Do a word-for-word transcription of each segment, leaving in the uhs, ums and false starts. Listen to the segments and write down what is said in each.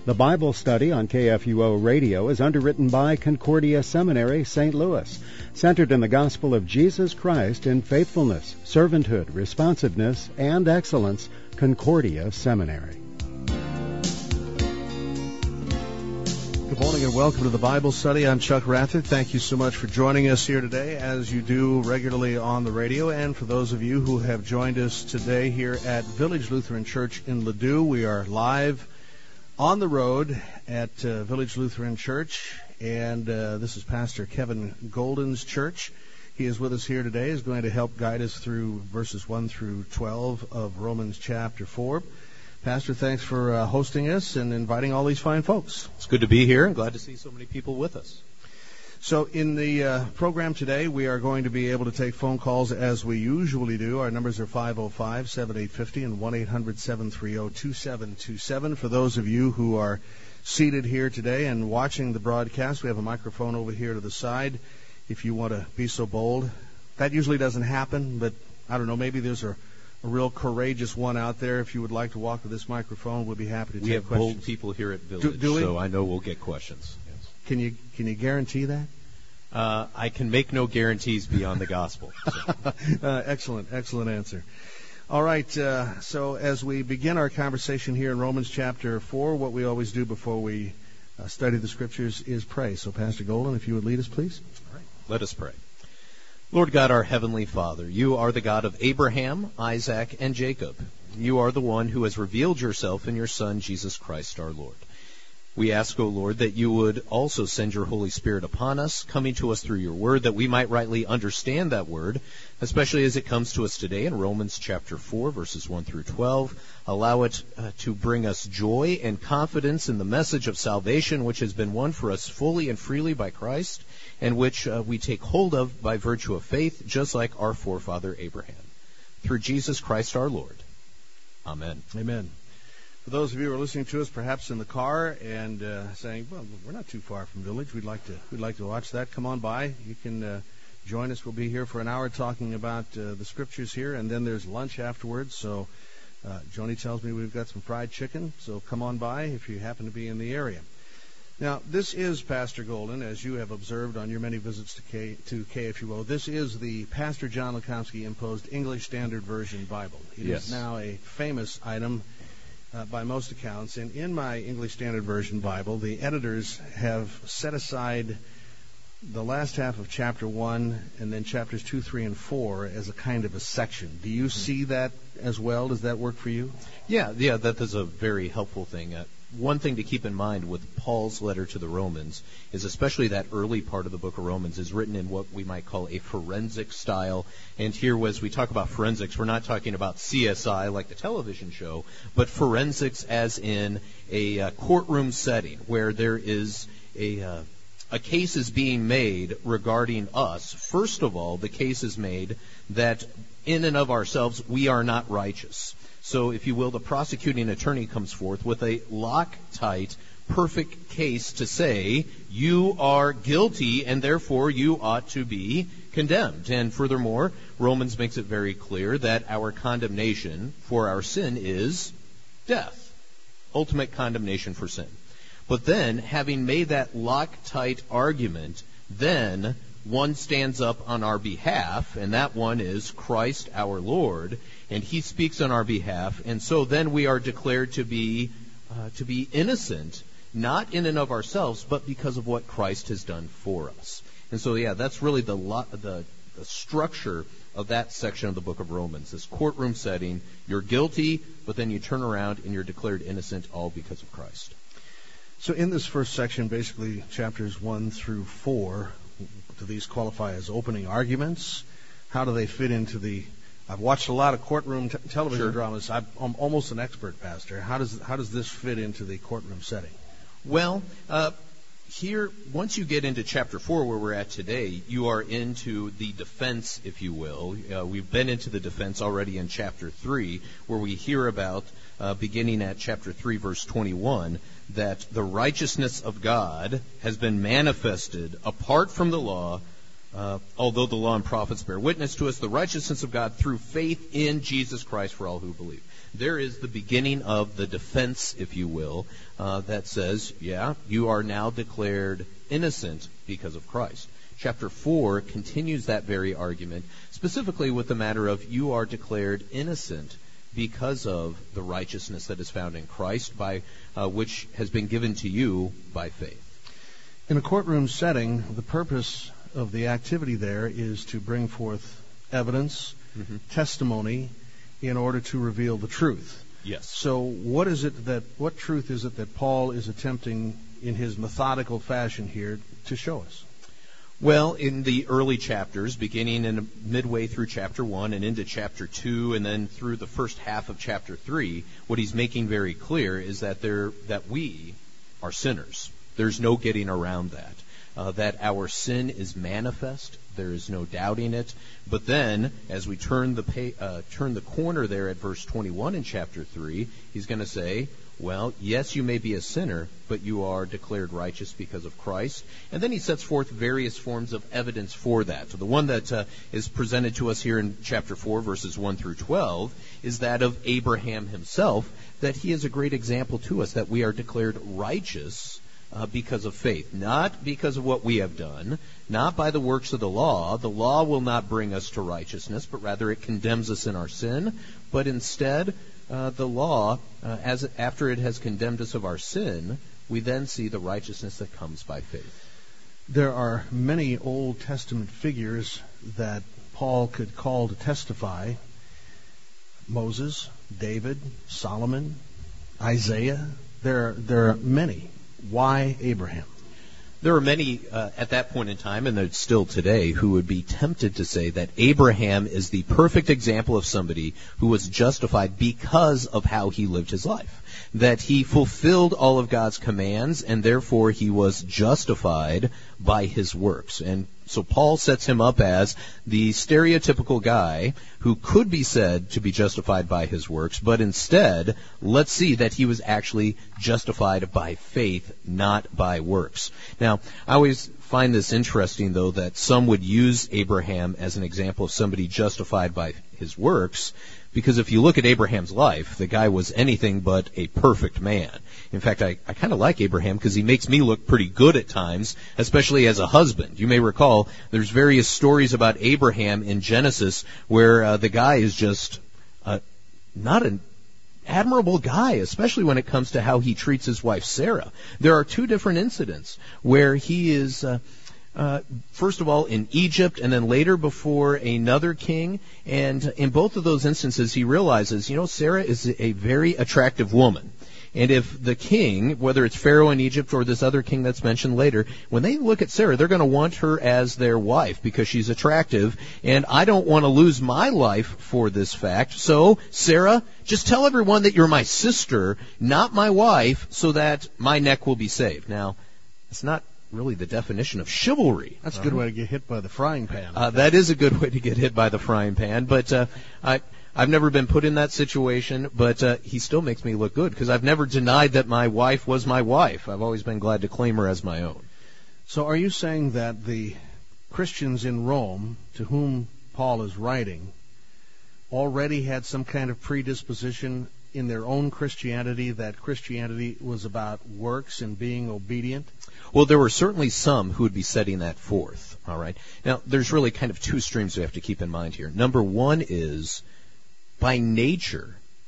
The Bible study on K F U O Radio is underwritten by Concordia Seminary, Saint Louis, centered in the gospel of Jesus Christ in faithfulness, servanthood, responsiveness, and excellence. Concordia Seminary. Good morning and welcome to the Bible study. I'm Chuck Rathert. Thank you so much for joining us here today, as you do regularly on the radio. And for those of you who have joined us today here at Village Lutheran Church in Ladue, we are live on the road at uh, Village Lutheran Church, and uh, this is Pastor Kevin Golden's church. He is with us here today. He's going to help guide us through verses one through twelve of Romans chapter four. Pastor, thanks for uh, hosting us and inviting all these fine folks. It's good to be here and glad to see so many people with us. So in the uh, program today, we are going to be able to take phone calls as we usually do. Our numbers are five oh five, seven eight five oh and one eight hundred, seven three oh, two seven two seven. For those of you who are seated here today and watching the broadcast, we have a microphone over here to the side. If you want to be so bold, that usually doesn't happen, but I don't know, maybe there's a, a real courageous one out there. If you would like to walk to this microphone, we'll be happy to we take questions. We have bold people here at Village, do, do we? So I know we'll get questions. Can you can you guarantee that? Uh, I can make no guarantees beyond the gospel. So. uh, excellent, excellent answer. All right, uh, so as we begin our conversation here in Romans chapter four, what we always do before we uh, study the Scriptures is pray. So, Pastor Golden, if you would lead us, please. All right, let us pray. Lord God, our Heavenly Father, you are the God of Abraham, Isaac, and Jacob. You are the one who has revealed yourself in your Son, Jesus Christ our Lord. We ask, O Lord, that you would also send your Holy Spirit upon us, coming to us through your word, that we might rightly understand that word, especially as it comes to us today in Romans chapter four, verses one through twelve. Allow it uh, to bring us joy and confidence in the message of salvation, which has been won for us fully and freely by Christ, and which uh, we take hold of by virtue of faith, just like our forefather Abraham. Through Jesus Christ our Lord. Amen. Amen. For those of you who are listening to us, perhaps in the car, and uh, saying, "Well, we're not too far from Village. We'd like to, we'd like to watch that." Come on by. You can uh, join us. We'll be here for an hour talking about uh, the Scriptures here, and then there's lunch afterwards. So, uh, Joni tells me we've got some fried chicken. So come on by if you happen to be in the area. Now, this is Pastor Golden, as you have observed on your many visits to, K, to K F U O. This is the Pastor John Lukomsky imposed English Standard Version Bible. It yes. is now a famous item. Uh, by most accounts, and in my English Standard Version Bible, the editors have set aside the last half of chapter one and then chapters two, three, and four as a kind of a section. Do you see that as well? Does that work for you? Yeah, yeah, that is a very helpful thing. Uh, one thing to keep in mind with Paul's letter to the Romans is especially that early part of the book of Romans is written in what we might call a forensic style. And here, as we talk about forensics, we're not talking about C S I like the television show, but forensics as in a uh, courtroom setting where there is a uh, a case is being made regarding us. First of all, the case is made that in and of ourselves we are not righteous. So, if you will, the prosecuting attorney comes forth with a Loctite, perfect case to say, you are guilty and therefore you ought to be condemned. And furthermore, Romans makes it very clear that our condemnation for our sin is death. Ultimate condemnation for sin. But then, having made that Loctite argument, then one stands up on our behalf, and that one is Christ our Lord, and he speaks on our behalf, and so then we are declared to be uh, to be innocent, not in and of ourselves, but because of what Christ has done for us. And so, yeah, that's really the lo- the, the structure of that section of the book of Romans, this courtroom setting. You're guilty, but then you turn around and you're declared innocent, all because of Christ. So in this first section, basically chapters one through four, do these qualify as opening arguments? How do they fit into the... I've watched a lot of courtroom t- television sure. dramas. I'm, I'm almost an expert, Pastor. How does how does this fit into the courtroom setting? Well, uh, here, once you get into chapter four, where we're at today, you are into the defense, if you will. Uh, we've been into the defense already in chapter three, where we hear about, uh, beginning at chapter three, verse twenty-one, that the righteousness of God has been manifested apart from the law, Uh, although the law and prophets bear witness to us, the righteousness of God through faith in Jesus Christ for all who believe. there is the beginning of the defense, if you will, uh, that says, yeah, you are now declared innocent because of Christ. Chapter four continues that very argument, specifically with the matter of you are declared innocent because of the righteousness that is found in Christ, by uh, which has been given to you by faith. In a courtroom setting, the purpose of the activity there is to bring forth evidence, mm-hmm. testimony, in order to reveal the truth. Yes. So what is it that, what truth is it that Paul is attempting in his methodical fashion here to show us? Well, in the early chapters, beginning in midway through chapter one and into chapter two, and then through the first half of chapter three, what he's making very clear is that there that we are sinners. There's no getting around that. Uh, that our sin is manifest. There is no doubting it. But then, as we turn the pay, uh, turn the corner there at verse twenty-one in chapter three, he's going to say, well, yes, you may be a sinner, but you are declared righteous because of Christ. And then he sets forth various forms of evidence for that. So the one that uh, is presented to us here in chapter four, verses one through twelve, is that of Abraham himself, that he is a great example to us, that we are declared righteous Uh, because of faith, not because of what we have done, not by the works of the law. The law will not bring us to righteousness, but rather it condemns us in our sin. But instead, uh, the law, uh, as after it has condemned us of our sin, we then see the righteousness that comes by faith. There are many Old Testament figures that Paul could call to testify. Moses, David, Solomon, Isaiah. There, there are many. Why Abraham? There are many uh, at that point in time, and there's still today, who would be tempted to say that Abraham is the perfect example of somebody who was justified because of how he lived his life. That he fulfilled all of God's commands, and therefore he was justified by his works. And so Paul sets him up as the stereotypical guy who could be said to be justified by his works, but instead, let's see that he was actually justified by faith, not by works. Now, I always find this interesting, though, that some would use Abraham as an example of somebody justified by his works, because if you look at Abraham's life, the guy was anything but a perfect man. In fact, I, I kind of like Abraham because he makes me look pretty good at times, especially as a husband. You may recall there's various stories about Abraham in Genesis where uh, the guy is just uh, not an admirable guy, especially when it comes to how he treats his wife Sarah. There are two different incidents where he is... Uh, Uh, first of all, in Egypt, and then later before another king. And in both of those instances, he realizes, you know, Sarah is a very attractive woman. And if the king, whether it's Pharaoh in Egypt or this other king that's mentioned later, when they look at Sarah, they're going to want her as their wife because she's attractive. And I don't want to lose my life for this fact. So, Sarah, just tell everyone that you're my sister, not my wife, so that my neck will be saved. Now, it's not really the definition of chivalry. That's a good way to get hit by the frying pan. Uh, that is a good way to get hit by the frying pan. But uh, I, I've never been put in that situation, but uh, he still makes me look good because I've never denied that my wife was my wife. I've always been glad to claim her as my own. So are you saying that the Christians in Rome, to whom Paul is writing, already had some kind of predisposition in their own Christianity that Christianity was about works and being obedient? Well, there were certainly some who would be setting that forth, all right? Now, there's really kind of two streams we have to keep in mind here. Number one is, by nature,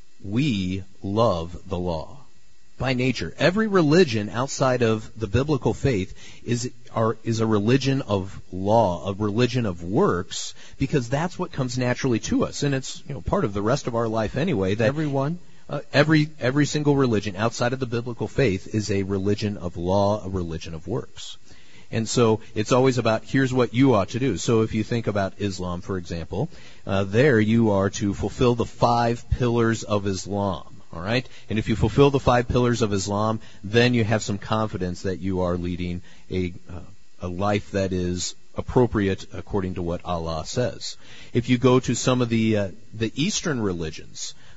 we love the law. By nature. Every religion outside of the biblical faith is are, is a religion of law, a religion of works, because that's what comes naturally to us. And it's, you know, part of the rest of our life anyway. That Everyone? Uh, every every single religion outside of the biblical faith is a religion of law, a religion of works. And so it's always about, here's what you ought to do. So if you think about Islam, for example, uh, there you are to fulfill the five pillars of Islam. All right? And if you fulfill the five pillars of Islam, then you have some confidence that you are leading a, uh, a life that is appropriate according to what Allah says. If you go to some of the uh, the Eastern religions,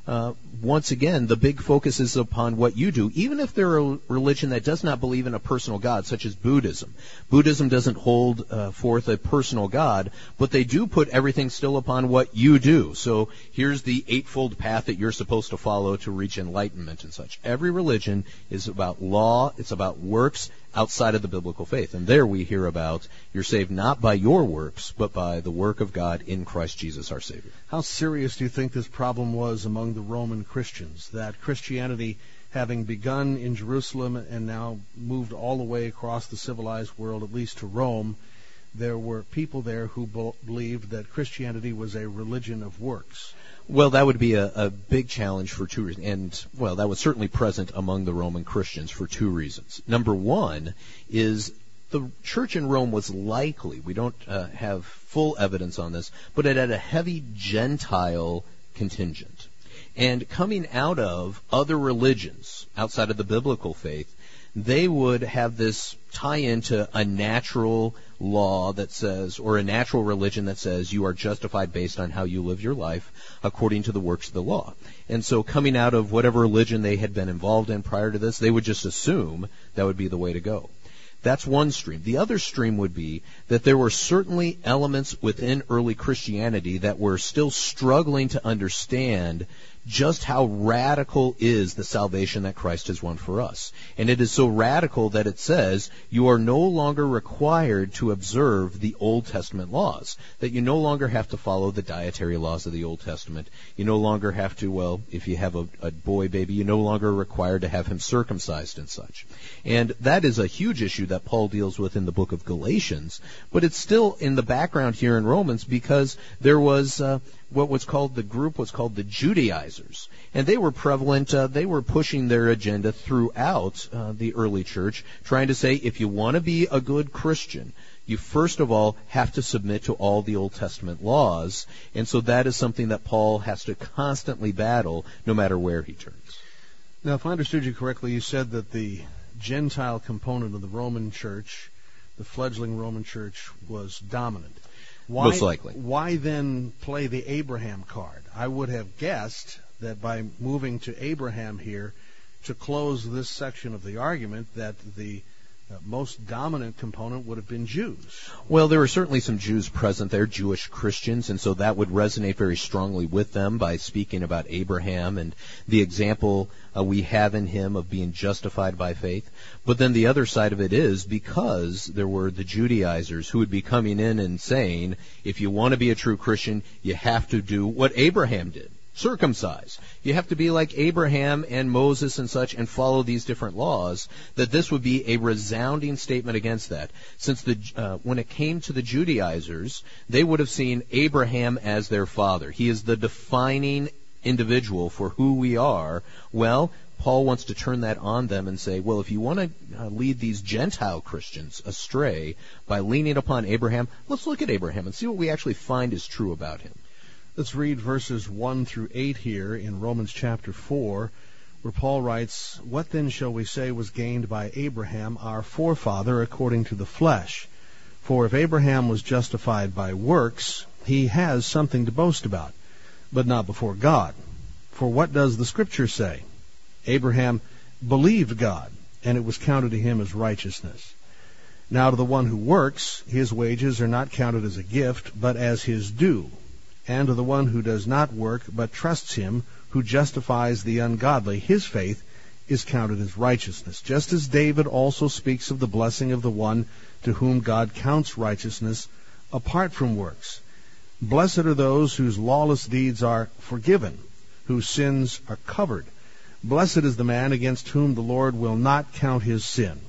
uh, once again, the big focus is upon what you do, even if they're a religion that does not believe in a personal God, such as Buddhism. Buddhism doesn't hold uh, forth a personal God, but they do put everything still upon what you do. So here's the eightfold path that you're supposed to follow to reach enlightenment and such. Every religion is about law, it's about works outside of the biblical faith. And there we hear about you're saved not by your works, but by the work of God in Christ Jesus our Savior. How serious do you think this problem was among the Roman Christians, that Christianity, having begun in Jerusalem and now moved all the way across the civilized world, at least to Rome, there were people there who believed that Christianity was a religion of works? Well, that would be a, a big challenge for two reasons. And, well, that was certainly present among the Roman Christians for two reasons. Number one is the church in Rome was likely, we don't uh, have full evidence on this, but it had a heavy Gentile contingent. And coming out of other religions outside of the biblical faith, they would have this tie into a natural law that says, or a natural religion that says you are justified based on how you live your life according to the works of the law. And so coming out of whatever religion they had been involved in prior to this, they would just assume that would be the way to go. That's one stream. The other stream would be that there were certainly elements within early Christianity that were still struggling to understand just how radical is the salvation that Christ has won for us. And it is so radical that it says you are no longer required to observe the Old Testament laws, that you no longer have to follow the dietary laws of the Old Testament. You no longer have to, well, if you have a, a boy baby, you're no longer required to have him circumcised and such. And that is a huge issue that Paul deals with in the book of Galatians, but it's still in the background here in Romans because there was uh, what was called the group was called the Judaizers, and they were prevalent. Uh, they were pushing their agenda throughout uh, the early church, trying to say if you want to be a good Christian, you first of all have to submit to all the Old Testament laws, and so that is something that Paul has to constantly battle no matter where he turns. Now, if I understood you correctly, you said that the Gentile component of the Roman church, the fledgling Roman church, was dominant. Why, Most likely. Why then play the Abraham card? I would have guessed that by moving to Abraham here to close this section of the argument that the uh, most dominant component would have been Jews. Well, there were certainly some Jews present there, Jewish Christians, and so that would resonate very strongly with them by speaking about Abraham and the example uh, we have in him of being justified by faith. But then the other side of it is because there were the Judaizers who would be coming in and saying, if you want to be a true Christian, you have to do what Abraham did. Circumcise. You have to be like Abraham and Moses and such and follow these different laws, that this would be a resounding statement against that. Since the uh, when it came to the Judaizers, they would have seen Abraham as their father. He is the defining individual for who we are. Well, Paul wants to turn that on them and say, well, if you want to uh, lead these Gentile Christians astray by leaning upon Abraham, let's look at Abraham and see what we actually find is true about him. Let's read verses one through eight here in Romans chapter four, where Paul writes, "What then shall we say was gained by Abraham, our forefather, according to the flesh? For if Abraham was justified by works, he has something to boast about, but not before God. For what does the Scripture say? Abraham believed God, and it was counted to him as righteousness. Now to the one who works, his wages are not counted as a gift, but as his due. And to the one who does not work, but trusts him who justifies the ungodly, his faith is counted as righteousness. Just as David also speaks of the blessing of the one to whom God counts righteousness apart from works. Blessed are those whose lawless deeds are forgiven, whose sins are covered. Blessed is the man against whom the Lord will not count his sin."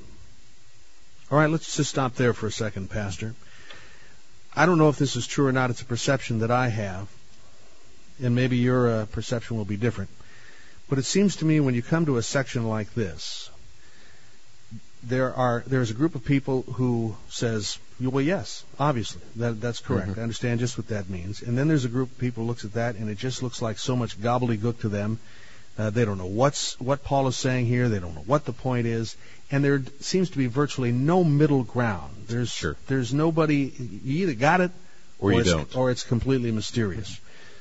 All right, let's just stop there for a second, Pastor. I don't know if this is true or not. It's a perception that I have, and maybe your uh, perception will be different. But it seems to me when you come to a section like this, there are there's a group of people who says, well, yes, obviously, that, that's correct. Mm-hmm. I understand just what that means. And then there's a group of people who looks at that, and it just looks like so much gobbledygook to them. Uh, they don't know what's what Paul is saying here. They don't know what the point is. And there seems to be virtually no middle ground. There's sure. there's nobody. You either got it or, or you it's, don't, or it's completely mysterious.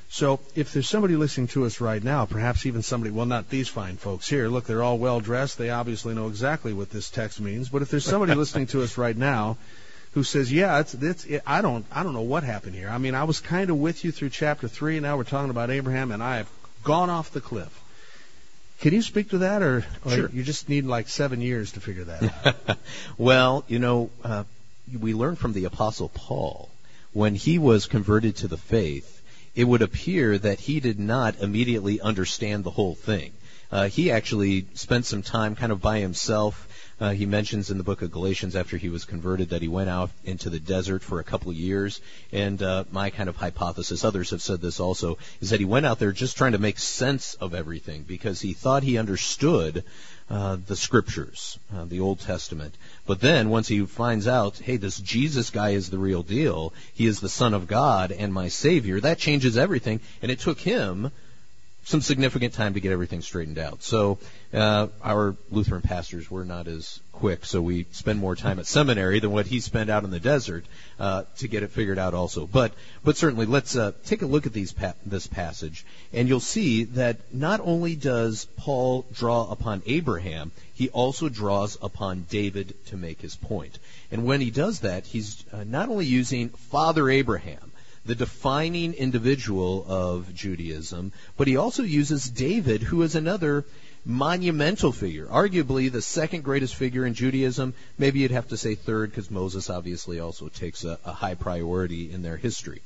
So if there's somebody listening to us right now, perhaps even somebody, well, not these fine folks here. Look, they're all well-dressed. They obviously know exactly what this text means. But if there's somebody listening to us right now who says, yeah, it's, it's, it, I don't I don't know what happened here. I mean, I was kind of with you through chapter three. Now we're talking about Abraham, and I have gone off the cliff. Can you speak to that, or, or sure. you just need like seven years to figure that out? Well, you know, uh, we learned from the Apostle Paul, when he was converted to the faith, it would appear that he did not immediately understand the whole thing. Uh, he actually spent some time kind of by himself. Uh, he mentions in the book of Galatians after he was converted that he went out into the desert for a couple of years. And uh, my kind of hypothesis, others have said this also, is that he went out there just trying to make sense of everything because he thought he understood uh, the Scriptures, uh, the Old Testament. But then once he finds out, hey, this Jesus guy is the real deal, he is the Son of God and my Savior, that changes everything. And it took him some significant time to get everything straightened out. So uh, our Lutheran pastors were not as quick, so we spend more time at seminary than what he spent out in the desert uh, to get it figured out also. But but certainly, let's uh, take a look at these pa- this passage, and you'll see that not only does Paul draw upon Abraham, he also draws upon David to make his point. And when he does that, he's uh, not only using Father Abraham, the defining individual of Judaism, but he also uses David, who is another monumental figure, arguably the second greatest figure in Judaism. Maybe you'd have to say third, because Moses obviously also takes a, a high priority in their history.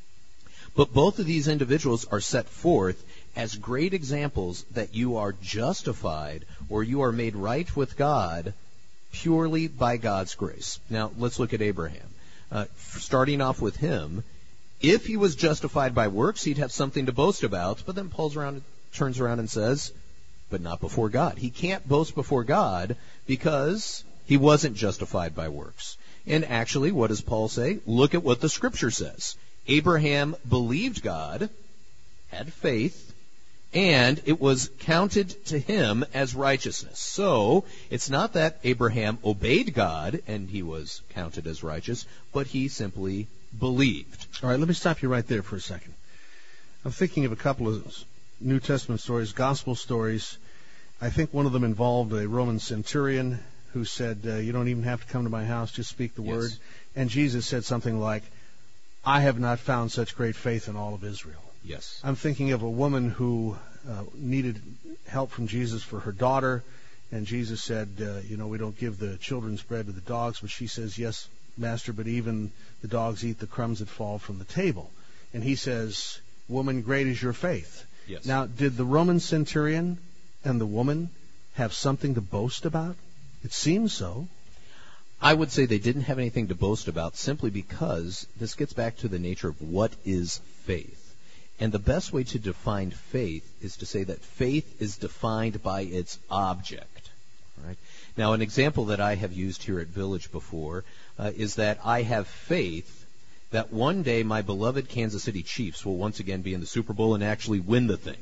But both of these individuals are set forth as great examples that you are justified or you are made right with God purely by God's grace. Now, let's look at Abraham. Uh, starting off with him, if he was justified by works, he'd have something to boast about. But then Paul around, turns around and says, but not before God. He can't boast before God because he wasn't justified by works. And actually, what does Paul say? Look at what the Scripture says. Abraham believed God, had faith, and it was counted to him as righteousness. So, it's not that Abraham obeyed God and he was counted as righteous, but he simply believed. All right, let me stop you right there for a second. I'm thinking of a couple of New Testament stories, gospel stories. I think one of them involved a Roman centurion who said, uh, you don't even have to come to my house, just speak the yes. word. And Jesus said something like, I have not found such great faith in all of Israel. Yes. I'm thinking of a woman who uh, needed help from Jesus for her daughter, and Jesus said, uh, you know, we don't give the children's bread to the dogs, but she says, yes, Master, but even the dogs eat the crumbs that fall from the table. And he says, woman, great is your faith. Yes. Now, did the Roman centurion and the woman have something to boast about? It seems so. I would say they didn't have anything to boast about simply because this gets back to the nature of what is faith. And the best way to define faith is to say that faith is defined by its object. All right? Now, an example that I have used here at Village before uh, is that I have faith that one day my beloved Kansas City Chiefs will once again be in the Super Bowl and actually win the thing.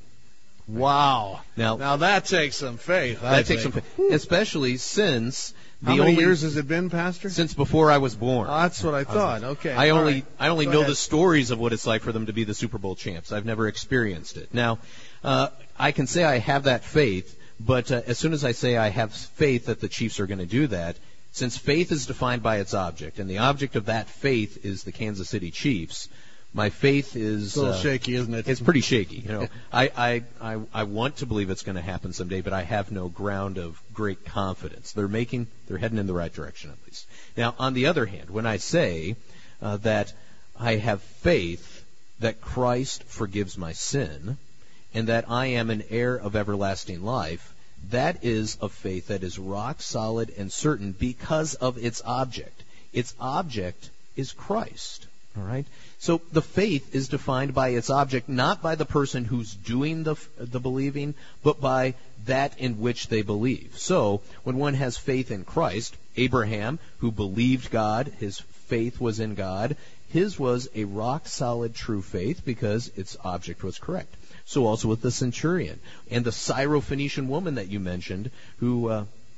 Wow. Now, now that takes some faith. That I takes think. some faith, especially since the How many only, years has it been, Pastor? Since before I was born. Oh, that's what I thought. Okay. I All only right. I only Go know ahead. the stories of what it's like for them to be the Super Bowl champs. I've never experienced it. Now, uh, I can say I have that faith, but uh, as soon as I say I have faith that the Chiefs are going to do that, since faith is defined by its object, and the object of that faith is the Kansas City Chiefs, my faith is... It's a little uh, shaky, isn't it? It's pretty shaky. You know, I, I, I, I want to believe it's going to happen someday, but I have no ground of great confidence. They're making, they're heading in the right direction at least. Now, on the other hand, when I say uh, that I have faith that Christ forgives my sin, and that I am an heir of everlasting life, that is a faith that is rock solid and certain because of its object. Its object is Christ. All right? So the faith is defined by its object, not by the person who's doing the the believing, but by that in which they believe. So when one has faith in Christ, Abraham, who believed God, his faith was in God, his was a rock-solid true faith because its object was correct. So also with the centurion and the Syrophoenician woman that you mentioned, who uh,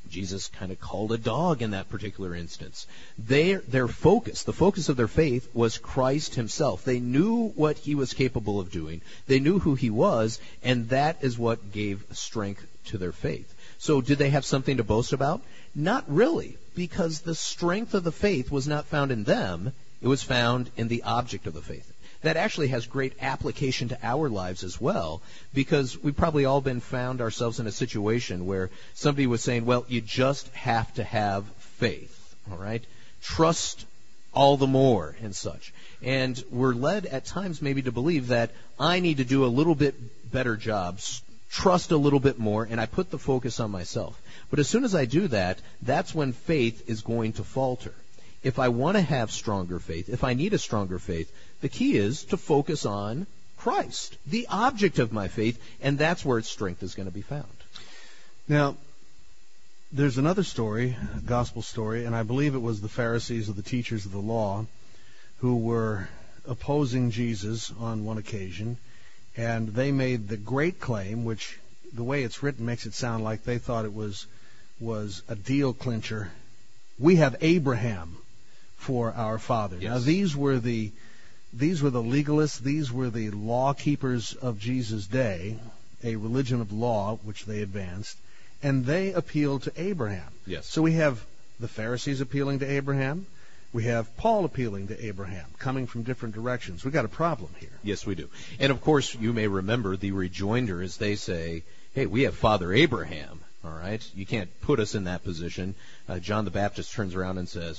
Jesus kind of called a dog in that particular instance. Their, their focus, the focus of their faith was Christ himself. They knew what he was capable of doing. They knew who he was, and that is what gave strength to their faith. So did they have something to boast about? Not really, because the strength of the faith was not found in them. It was found in the object of the faith. That actually has great application to our lives as well, because we've probably all been found ourselves in a situation where somebody was saying, well, you just have to have faith, all right? Trust all the more and such. And we're led at times maybe to believe that I need to do a little bit better job, trust a little bit more, and I put the focus on myself. But as soon as I do that, that's when faith is going to falter. If I want to have stronger faith, if I need a stronger faith, the key is to focus on Christ, the object of my faith, and that's where its strength is going to be found. Now, there's another story, a gospel story, and I believe it was the Pharisees or the teachers of the law who were opposing Jesus on one occasion, and they made the great claim, which the way it's written makes it sound like they thought it was was a deal clincher. We have Abraham for our father. Yes. Now these were the these were the legalists, these were the law keepers of Jesus' day, a religion of law which they advanced, and they appealed to Abraham. Yes. So we have the Pharisees appealing to Abraham, we have Paul appealing to Abraham, coming from different directions. We've got a problem here. Yes, we do. And of course, you may remember the rejoinder as they say, hey, we have Father Abraham, all right? You can't put us in that position. Uh, John the Baptist turns around and says,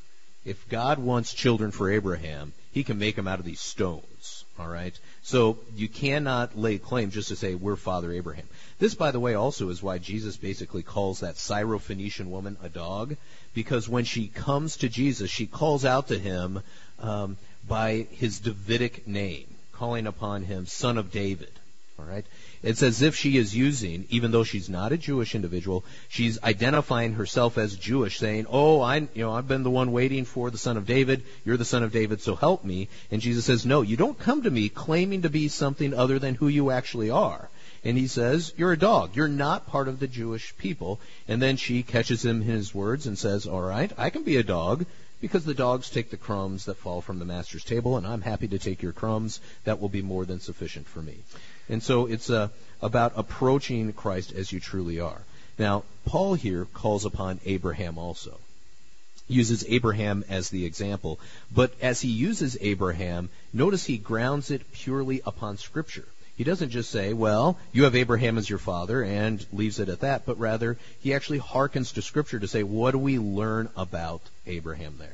if God wants children for Abraham, he can make them out of these stones, all right? So you cannot lay claim just to say we're Father Abraham. This, by the way, also is why Jesus basically calls that Syrophoenician woman a dog, because when she comes to Jesus, she calls out to him um, by his Davidic name, calling upon him Son of David, all right? It's as if she is using, even though she's not a Jewish individual, she's identifying herself as Jewish, saying, oh, I, you know, I've been the one waiting for the Son of David. You're the Son of David, so help me. And Jesus says, no, you don't come to me claiming to be something other than who you actually are. And he says, you're a dog. You're not part of the Jewish people. And then she catches him in his words and says, all right, I can be a dog, because the dogs take the crumbs that fall from the master's table, and I'm happy to take your crumbs. That will be more than sufficient for me. And so it's uh, about approaching Christ as you truly are. Now, Paul here calls upon Abraham also. Uses Abraham as the example. But as he uses Abraham, notice he grounds it purely upon Scripture. He doesn't just say, well, you have Abraham as your father, and leaves it at that, but rather he actually hearkens to Scripture to say, what do we learn about Abraham there?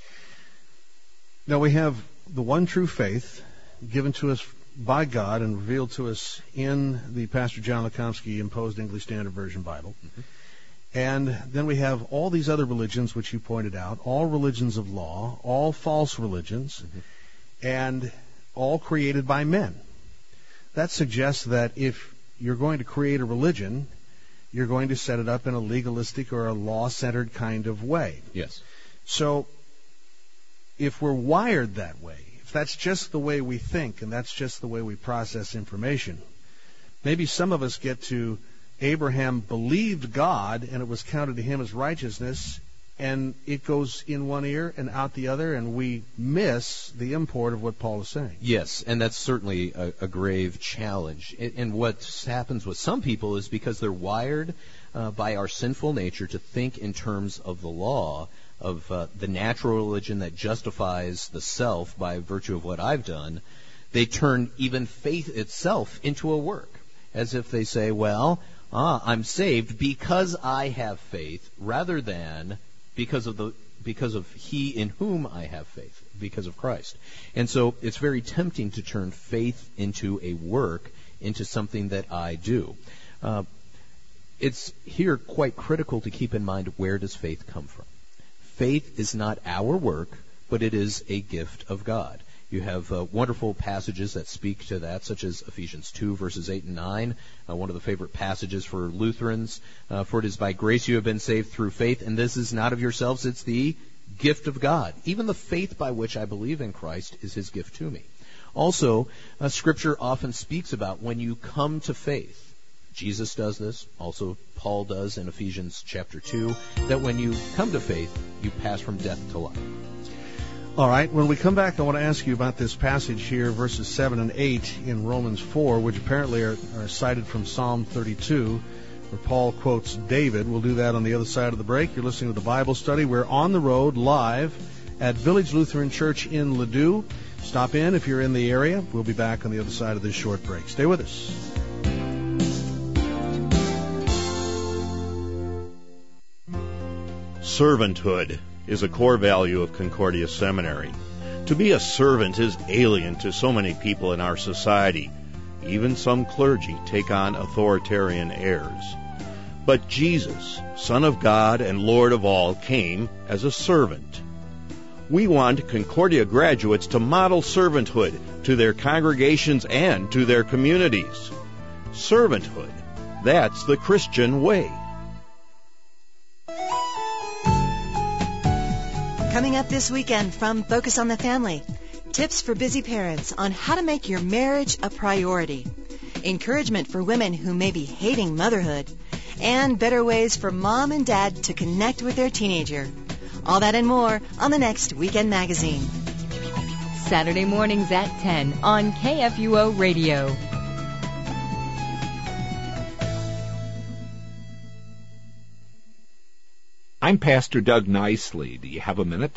Now we have the one true faith given to us by God and revealed to us in the Pastor John Lukomsky imposed English Standard Version Bible. Mm-hmm. And then we have all these other religions, which you pointed out, all religions of law, all false religions, mm-hmm. and all created by men. That suggests that if you're going to create a religion, you're going to set it up in a legalistic or a law-centered kind of way. Yes. So if we're wired that way, if that's just the way we think and that's just the way we process information, maybe some of us get to Abraham believed God and it was counted to him as righteousness, and it goes in one ear and out the other, and we miss the import of what Paul is saying. Yes, and that's certainly a, a grave challenge. And, and what happens with some people is because they're wired uh, by our sinful nature to think in terms of the law, of uh, the natural religion that justifies the self by virtue of what I've done, they turn even faith itself into a work, as if they say, well, ah, I'm saved because I have faith, rather than because of the because of he in whom I have faith, because of Christ. And so it's very tempting to turn faith into a work, into something that I do. Uh, it's here quite critical to keep in mind, where does faith come from? Faith is not our work, but it is a gift of God. You have uh, wonderful passages that speak to that, such as Ephesians two, verses eight and nine, uh, one of the favorite passages for Lutherans. Uh, For it is by grace you have been saved through faith, and this is not of yourselves, it's the gift of God. Even the faith by which I believe in Christ is his gift to me. Also, uh, Scripture often speaks about when you come to faith. Jesus does this, also Paul does in Ephesians chapter two, that when you come to faith, you pass from death to life. All right, when we come back, I want to ask you about this passage here, verses seven and eight in Romans four, which apparently are, are cited from Psalm thirty-two, where Paul quotes David. We'll do that on the other side of the break. You're listening to the Bible Study. We're on the road live at Village Lutheran Church in Ladue. Stop in if you're in the area. We'll be back on the other side of this short break. Stay with us. Servanthood is a core value of Concordia Seminary. To be a servant is alien to so many people in our society. Even some clergy take on authoritarian airs. But Jesus, Son of God and Lord of all, came as a servant. We want Concordia graduates to model servanthood to their congregations and to their communities. Servanthood, that's the Christian way. Coming up this weekend from Focus on the Family, tips for busy parents on how to make your marriage a priority, encouragement for women who may be hating motherhood, and better ways for mom and dad to connect with their teenager. All that and more on the next Weekend Magazine. Saturday mornings at ten on K F U O Radio. I'm Pastor Doug Nicely. Do you have a minute?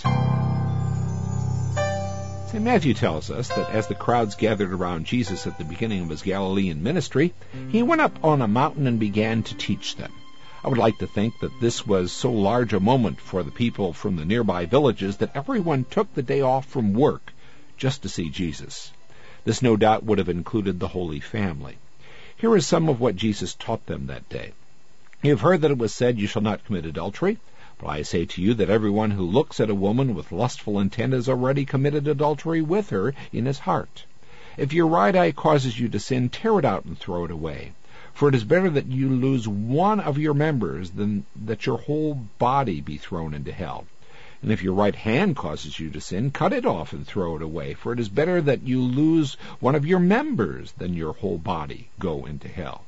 Saint Matthew tells us that as the crowds gathered around Jesus at the beginning of his Galilean ministry, he went up on a mountain and began to teach them. I would like to think that this was so large a moment for the people from the nearby villages that everyone took the day off from work just to see Jesus. This no doubt would have included the Holy Family. Here is some of what Jesus taught them that day. You have heard that it was said, "You shall not commit adultery." But I say to you that everyone who looks at a woman with lustful intent has already committed adultery with her in his heart. If your right eye causes you to sin, tear it out and throw it away. For it is better that you lose one of your members than that your whole body be thrown into hell. And if your right hand causes you to sin, cut it off and throw it away. For it is better that you lose one of your members than your whole body go into hell.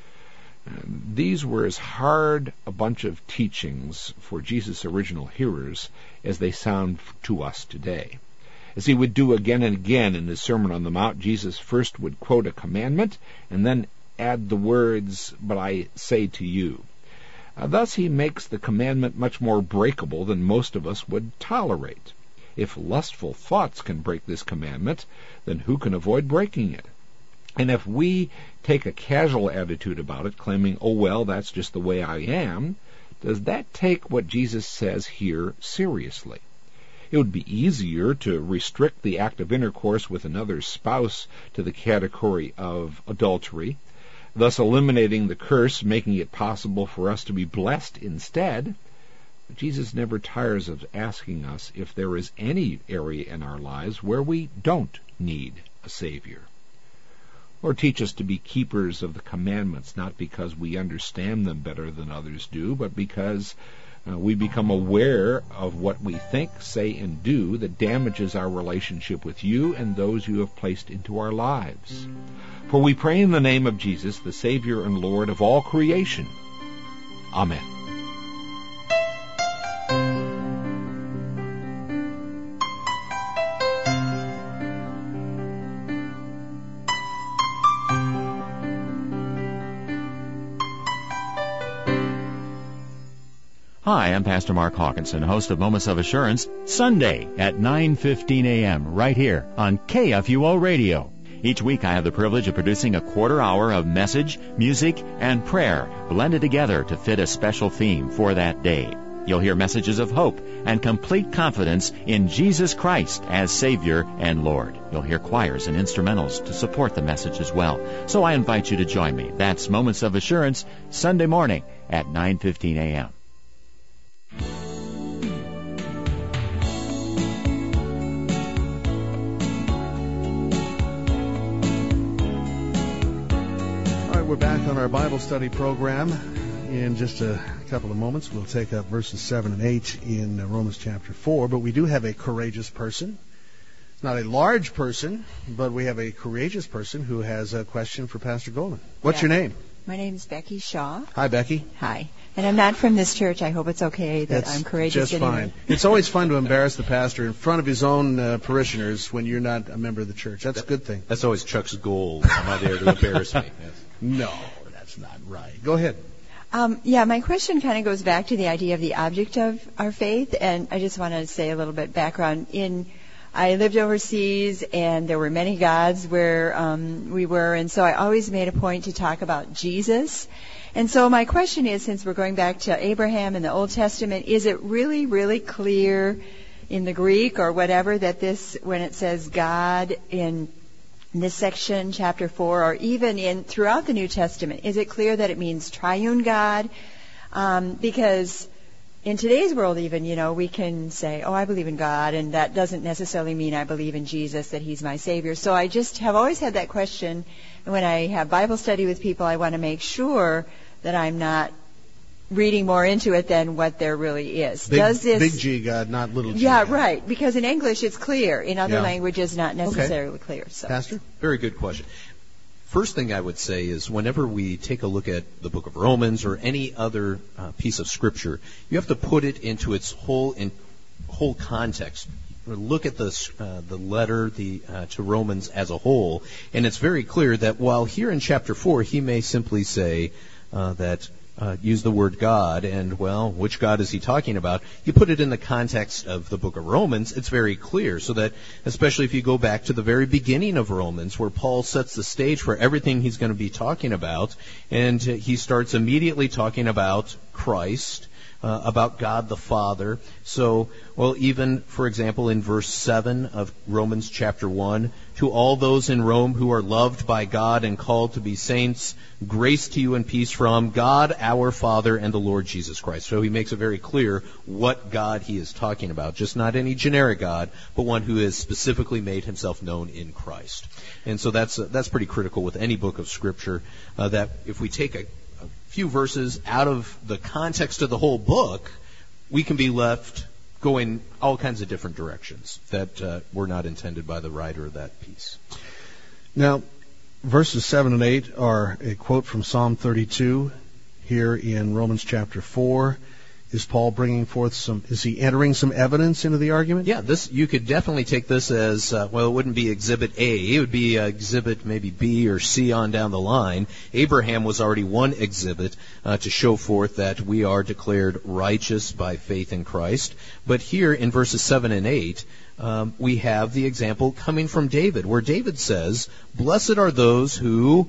These were as hard a bunch of teachings for Jesus' original hearers as they sound to us today. As he would do again and again in his Sermon on the Mount, Jesus first would quote a commandment and then add the words, "But I say to you." Uh, thus he makes the commandment much more breakable than most of us would tolerate. If lustful thoughts can break this commandment, then who can avoid breaking it? And if we take a casual attitude about it, claiming, "Oh, well, that's just the way I am," does that take what Jesus says here seriously? It would be easier to restrict the act of intercourse with another spouse to the category of adultery, thus eliminating the curse, making it possible for us to be blessed instead. But Jesus never tires of asking us if there is any area in our lives where we don't need a Savior. Lord, teach us to be keepers of the commandments, not because we understand them better than others do, but because uh, we become aware of what we think, say, and do that damages our relationship with you and those you have placed into our lives. For we pray in the name of Jesus, the Savior and Lord of all creation. Amen. Hi, I'm Pastor Mark Hawkinson, host of Moments of Assurance, Sunday at nine fifteen a.m. right here on K F U O Radio. Each week I have the privilege of producing a quarter hour of message, music, and prayer blended together to fit a special theme for that day. You'll hear messages of hope and complete confidence in Jesus Christ as Savior and Lord. You'll hear choirs and instrumentals to support the message as well. So I invite you to join me. That's Moments of Assurance, Sunday morning at nine fifteen a.m. We're back on our Bible study program. In just a couple of moments, we'll take up verses seven and eight in Romans chapter four. But we do have a courageous person. It's not a large person, but we have a courageous person who has a question for Pastor Goldman. What's yeah. your name? My name is Becky Shaw. Hi, Becky. Hi. And I'm not from this church. I hope it's okay that That's I'm courageous. just fine. It's always fun to embarrass the pastor in front of his own uh, parishioners when you're not a member of the church. That's a good thing. That's always Chuck's goal. I'm not there to embarrass me. Yes. No, that's not right. Go ahead. Um, yeah, my question kind of goes back to the idea of the object of our faith, and I just want to say a little bit background. In I lived overseas, and there were many gods where um, we were, and so I always made a point to talk about Jesus. And so my question is, since we're going back to Abraham in the Old Testament, is it really, really clear in the Greek or whatever that this, when it says God in this section, chapter four, or even in throughout the New Testament, is it clear that it means triune God? Um, because in today's world even, you know, we can say, oh, I believe in God, and that doesn't necessarily mean I believe in Jesus, that He's my Savior. So I just have always had that question, and when I have Bible study with people, I want to make sure that I'm not reading more into it than what there really is. Big, Does this, big G God, not little G Yeah, God. right, because in English it's clear. In other Yeah. languages, not necessarily clear. So. Pastor? Very good question. First thing I would say is whenever we take a look at the book of Romans or any other uh, piece of Scripture, you have to put it into its whole in, whole context. Look at the uh, the letter the uh, to Romans as a whole, and it's very clear that while here in chapter four he may simply say uh, that uh, use the word God, and well, which God is he talking about? You put it in the context of the book of Romans, it's very clear. So that, especially if you go back to the very beginning of Romans, where Paul sets the stage for everything he's going to be talking about, and uh, he starts immediately talking about Christ. Uh, about God the Father. So, well, even, for example, in verse seven of Romans chapter one, to all those in Rome who are loved by God and called to be saints, grace to you and peace from God our Father and the Lord Jesus Christ. So he makes it very clear what God he is talking about. Just not any generic God, but one who has specifically made himself known in Christ. And so that's uh, that's pretty critical with any book of Scripture, uh, that if we take a few verses out of the context of the whole book, we can be left going all kinds of different directions that uh, were not intended by the writer of that piece. Now, verses seven and eight are a quote from Psalm thirty-two here in Romans chapter four. Is Paul bringing forth some, is he entering some evidence into the argument? Yeah, this, you could definitely take this as, uh, well, it wouldn't be exhibit A, it would be uh, exhibit maybe B or C on down the line. Abraham was already one exhibit uh, to show forth that we are declared righteous by faith in Christ. But here in verses seven and eight, um, we have the example coming from David, where David says, blessed are those who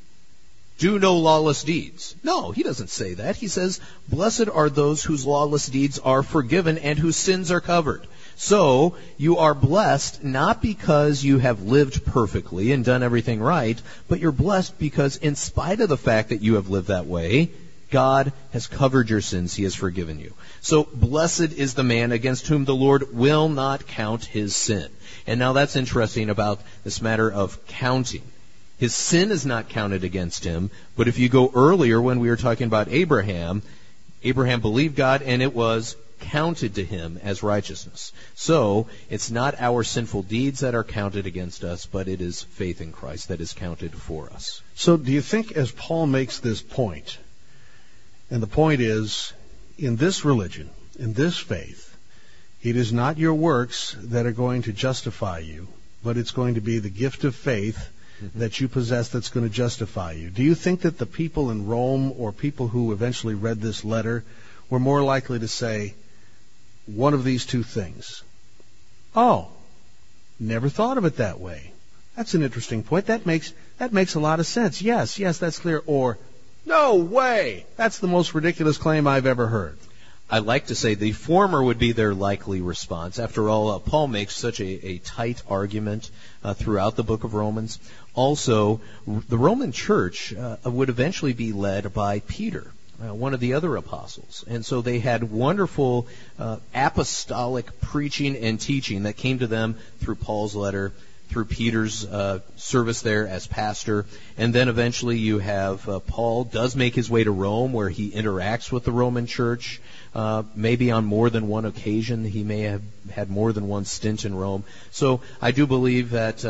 do no lawless deeds. No, he doesn't say that. He says, blessed are those whose lawless deeds are forgiven and whose sins are covered. So, you are blessed not because you have lived perfectly and done everything right, but you're blessed because in spite of the fact that you have lived that way, God has covered your sins. He has forgiven you. So, blessed is the man against whom the Lord will not count his sin. And now that's interesting about this matter of counting. His sin is not counted against him, but if you go earlier when we were talking about Abraham, Abraham believed God and it was counted to him as righteousness. So, it's not our sinful deeds that are counted against us, but it is faith in Christ that is counted for us. So do you think as Paul makes this point, and the point is, in this religion, in this faith, it is not your works that are going to justify you, but it's going to be the gift of faith that you possess that's going to justify you. Do you think that the people in Rome or people who eventually read this letter were more likely to say one of these two things? Oh, never thought of it that way. That's an interesting point. That makes that makes a lot of sense. Yes, yes, that's clear. Or, no way! That's the most ridiculous claim I've ever heard. I like to say the former would be their likely response. After all, uh, Paul makes such a, a tight argument uh, throughout the book of Romans. Also, r- the Roman church uh, would eventually be led by Peter, uh, one of the other apostles. And so they had wonderful uh, apostolic preaching and teaching that came to them through Paul's letter, through Peter's uh, service there as pastor. And then eventually you have uh, Paul does make his way to Rome, where he interacts with the Roman church. Uh, maybe on more than one occasion. He may have had more than one stint in Rome. So I do believe that uh,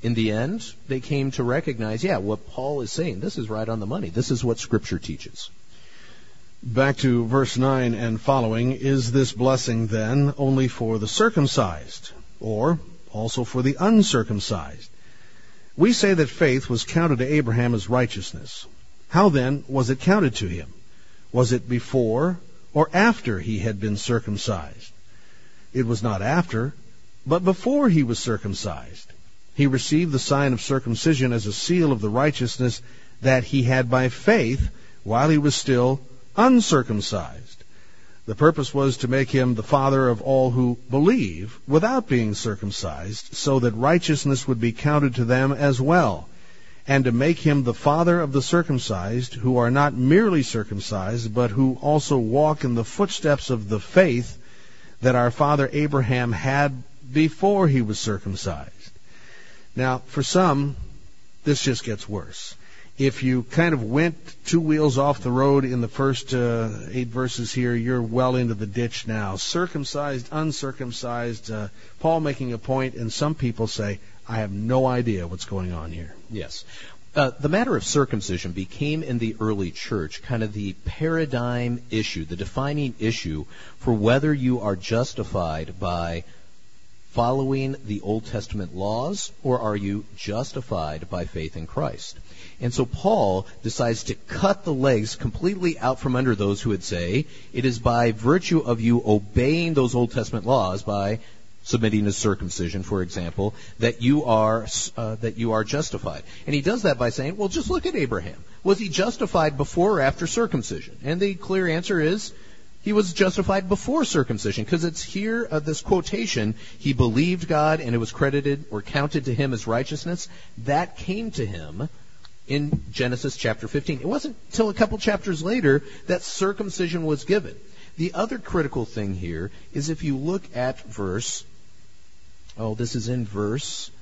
in the end, they came to recognize, yeah, what Paul is saying, this is right on the money. This is what Scripture teaches. Back to verse nine and following, is this blessing then only for the circumcised, or also for the uncircumcised? We say that faith was counted to Abraham as righteousness. How then was it counted to him? Was it before or after he had been circumcised? It was not after, but before he was circumcised. He received the sign of circumcision as a seal of the righteousness that he had by faith while he was still uncircumcised. The purpose was to make him the father of all who believe without being circumcised, so that righteousness would be counted to them as well, and to make him the father of the circumcised, who are not merely circumcised, but who also walk in the footsteps of the faith that our father Abraham had before he was circumcised. Now, for some, this just gets worse. If you kind of went two wheels off the road in the first uh, eight verses here, you're well into the ditch now. Circumcised, uncircumcised, uh, Paul making a point, and some people say, I have no idea what's going on here. Yes. Uh, the matter of circumcision became in the early church kind of the paradigm issue, the defining issue for whether you are justified by following the Old Testament laws, or are you justified by faith in Christ? And so Paul decides to cut the legs completely out from under those who would say it is by virtue of you obeying those Old Testament laws, by submitting to circumcision, for example, that you are uh, that you are justified. And he does that by saying, well, just look at Abraham. Was he justified before or after circumcision? And the clear answer is, he was justified before circumcision, because it's here, uh, this quotation, he believed God and it was credited or counted to him as righteousness. That came to him in Genesis chapter fifteen. It wasn't until a couple chapters later that circumcision was given. The other critical thing here is if you look at verse, oh, this is in verse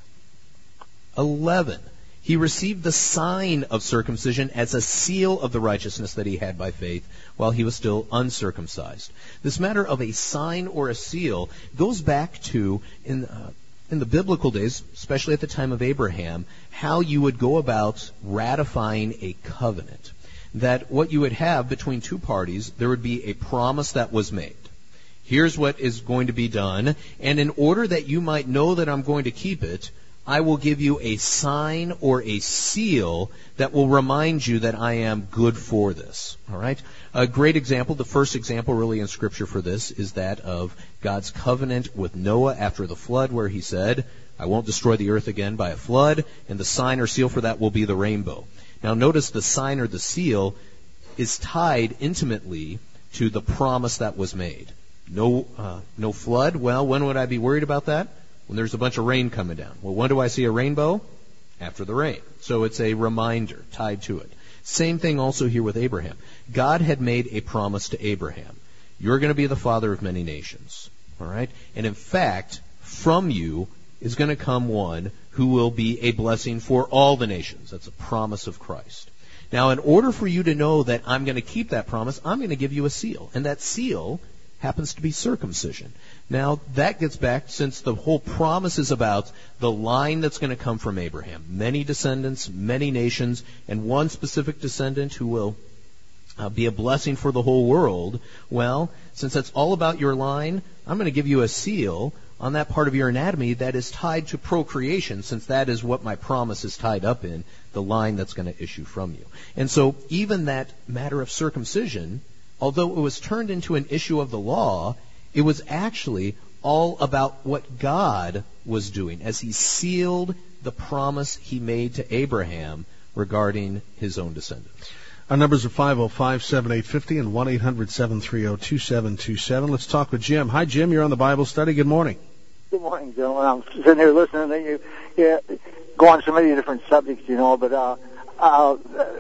eleven. He received the sign of circumcision as a seal of the righteousness that he had by faith while he was still uncircumcised. This matter of a sign or a seal goes back to, in, uh, in the biblical days, especially at the time of Abraham, how you would go about ratifying a covenant. That what you would have between two parties, there would be a promise that was made. Here's what is going to be done, and in order that you might know that I'm going to keep it, I will give you a sign or a seal that will remind you that I am good for this. All right? A great example, the first example really in Scripture for this, is that of God's covenant with Noah after the flood, where he said, I won't destroy the earth again by a flood, and the sign or seal for that will be the rainbow. Now notice the sign or the seal is tied intimately to the promise that was made. No, uh, no flood? Well, when would I be worried about that? When there's a bunch of rain coming down. Well, when do I see a rainbow? After the rain. So it's a reminder tied to it. Same thing also here with Abraham. God had made a promise to Abraham. You're going to be the father of many nations. All right? And in fact, from you is going to come one who will be a blessing for all the nations. That's a promise of Christ. Now, in order for you to know that I'm going to keep that promise, I'm going to give you a seal. And that seal happens to be circumcision. Now, that gets back, since the whole promise is about the line that's going to come from Abraham. Many descendants, many nations, and one specific descendant who will uh, be a blessing for the whole world. Well, since that's all about your line, I'm going to give you a seal on that part of your anatomy that is tied to procreation, since that is what my promise is tied up in, the line that's going to issue from you. And so even that matter of circumcision, although it was turned into an issue of the law, it was actually all about what God was doing as he sealed the promise he made to Abraham regarding his own descendants. Our numbers are five oh five, seven eight five oh and one eight hundred, seven three oh, two seven two seven. Let's talk with Jim. Hi, Jim. You're on the Bible study. Good morning. Good morning, gentlemen. I'm sitting here listening to you, you go on so many different subjects, you know, but uh, uh,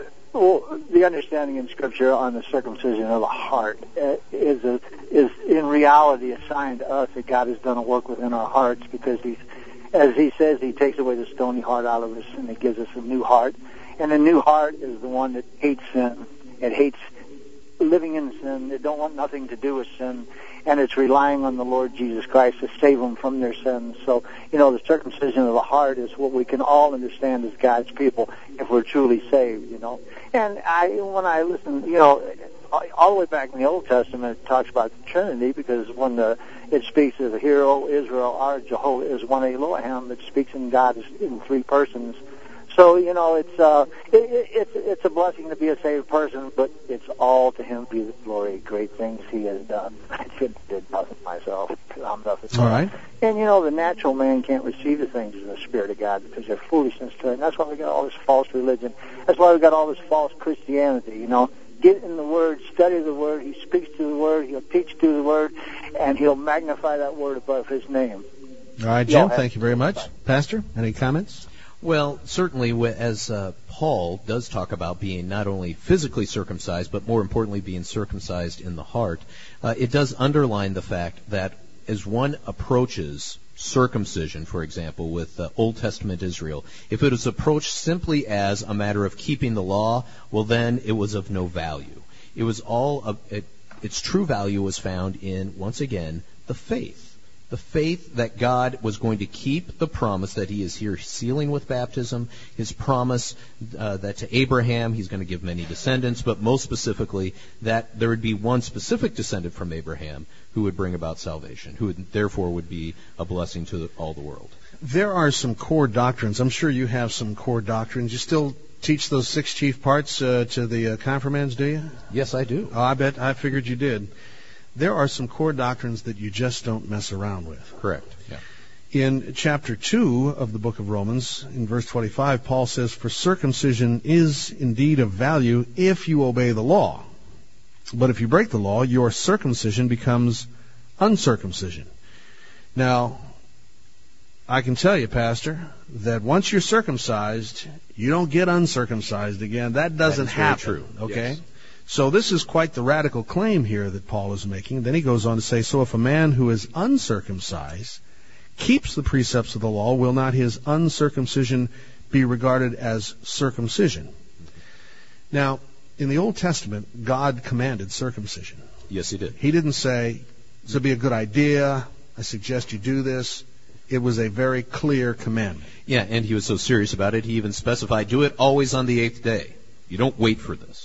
well, the understanding in Scripture on the circumcision of the heart is a, is in reality a sign to us that God has done a work within our hearts, because He's, as He says, He takes away the stony heart out of us and He gives us a new heart. And the new heart is the one that hates sin. It hates living in sin. They don't want nothing to do with sin. And it's relying on the Lord Jesus Christ to save them from their sins. So, you know, the circumcision of the heart is what we can all understand as God's people if we're truly saved, you know. And I, when I listen, you know, all the way back in the Old Testament, it talks about the Trinity, because when the, it speaks of, "Hear, O Israel, our Jehovah is one Elohim," it speaks in God in three persons. So, you know, it's uh, it, it, it's it's a blessing to be a saved person, but it's all to Him be the glory. Great things He has done. I did, did nothing myself. I'm nothing. All right. And, you know, the natural man can't receive the things of the Spirit of God because they're foolishness to it. And that's why we got all this false religion. That's why we got all this false Christianity, you know. Get in the Word, study the Word. He speaks through the Word. He'll teach through the Word, and He'll magnify that Word above His name. All right, Jim, thank you very much. Pastor, any comments? Well, certainly, as uh, Paul does talk about being not only physically circumcised, but more importantly being circumcised in the heart, uh, it does underline the fact that as one approaches circumcision, for example, with uh, Old Testament Israel, if it was approached simply as a matter of keeping the law, well, then it was of no value. It was all of, it, its true value was found in, once again, the faith. The faith that God was going to keep the promise that He is here sealing with baptism, His promise uh, that to Abraham He's going to give many descendants, but most specifically that there would be one specific descendant from Abraham who would bring about salvation, who would, therefore would be a blessing to the, all the world. There are some core doctrines. I'm sure you have some core doctrines. You still teach those six chief parts uh, to the uh, confirmands, do you? Yes, I do. Oh, I bet. I figured you did. There are some core doctrines that you just don't mess around with. Correct. Yeah. In chapter two of the book of Romans, in verse twenty-five, Paul says, "For circumcision is indeed of value if you obey the law. But if you break the law, your circumcision becomes uncircumcision." Now, I can tell you, Pastor, that once you're circumcised, you don't get uncircumcised again. That doesn't that is happen. Very true. Okay? Yes. So this is quite the radical claim here that Paul is making. Then he goes on to say, "So if a man who is uncircumcised keeps the precepts of the law, will not his uncircumcision be regarded as circumcision?" Now, in the Old Testament, God commanded circumcision. Yes, He did. He didn't say, "This would be a good idea. I suggest you do this." It was a very clear commandment. Yeah, and He was so serious about it, He even specified, do it always on the eighth day. You don't wait for this.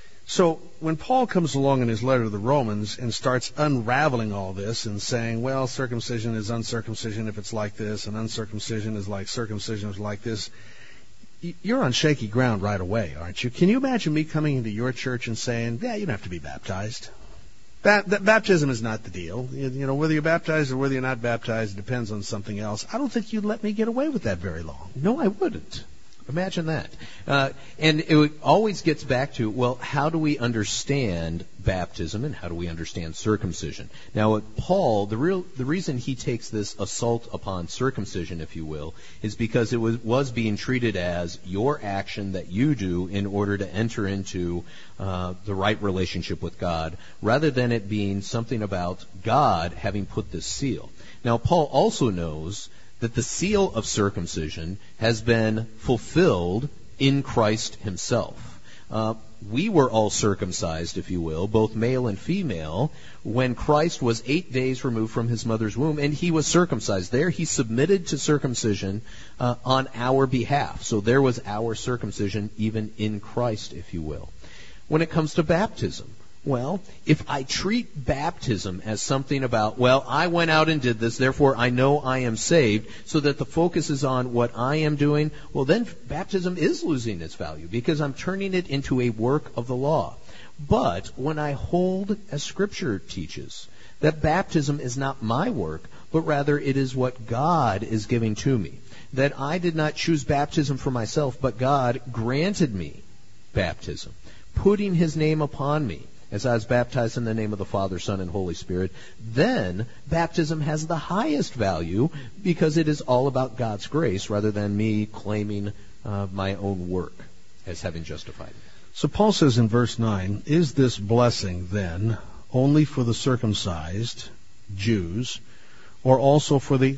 So when Paul comes along in his letter to the Romans and starts unraveling all this and saying, well, circumcision is uncircumcision if it's like this, and uncircumcision is like circumcision is like this, you're on shaky ground right away, aren't you? Can you imagine me coming into your church and saying, yeah, you don't have to be baptized? That, that baptism is not the deal. You, you know, whether you're baptized or whether you're not baptized depends on something else. I don't think you'd let me get away with that very long. No, I wouldn't. Imagine that. Uh, and it always gets back to, well, how do we understand baptism and how do we understand circumcision? Now, with Paul, the real the reason he takes this assault upon circumcision, if you will, is because it was, was being treated as your action that you do in order to enter into uh, the right relationship with God, rather than it being something about God having put this seal. Now, Paul also knows that the seal of circumcision has been fulfilled in Christ Himself. Uh, we were all circumcised, if you will, both male and female, when Christ was eight days removed from His mother's womb, and He was circumcised. There He submitted to circumcision uh, on our behalf. So there was our circumcision even in Christ, if you will. When it comes to baptism, well, if I treat baptism as something about, well, I went out and did this, therefore I know I am saved, so that the focus is on what I am doing, well, then baptism is losing its value because I'm turning it into a work of the law. But when I hold, as Scripture teaches, that baptism is not my work, but rather it is what God is giving to me, that I did not choose baptism for myself, but God granted me baptism, putting His name upon me, as I was baptized in the name of the Father, Son, and Holy Spirit, then baptism has the highest value because it is all about God's grace rather than me claiming uh, my own work as having justified me. So Paul says in verse nine, "Is this blessing then only for the circumcised Jews or also for the